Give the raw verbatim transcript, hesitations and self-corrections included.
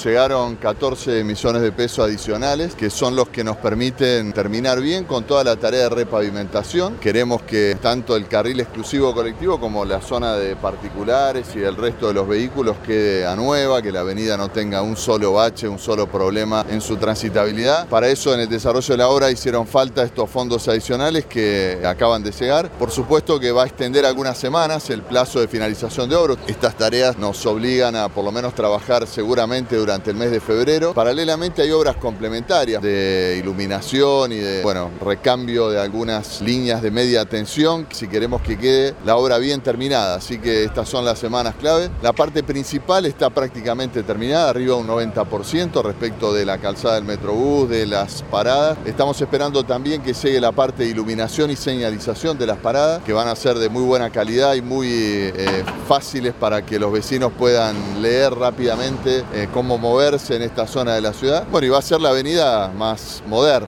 llegaron catorce millones de pesos adicionales, que son los que nos permiten terminar bien con toda la tarea de repavimentación. Queremos que tanto el carril exclusivo colectivo como la zona de particulares y el resto de los vehículos quede a nueva, que la avenida no tenga un solo bache, un solo problema en su transitabilidad. Para eso, en el desarrollo de la obra hicieron falta estos fondos adicionales que acaban de llegar. Por supuesto que va a extender algunas semanas el plazo de finalización de obra. Estas tareas nos obligan a por lo menos trabajar seguramente durante el mes de febrero. Paralelamente hay obras complementarias de iluminación y de bueno, recambio de algunas líneas de media tensión, si queremos que quede la obra bien terminada. Así que estas son las semanas clave. La parte principal está prácticamente terminada, arriba un noventa por ciento respecto de la calzada del Metrobús, de las paradas. Estamos esperando también que llegue la parte de iluminación y señalización de las paradas, que van a ser de muy buena calidad y muy eh, fáciles para que los vecinos puedan leer rápidamente eh, cómo moverse en esta zona de la ciudad. Bueno, y va a ser la avenida más moderna.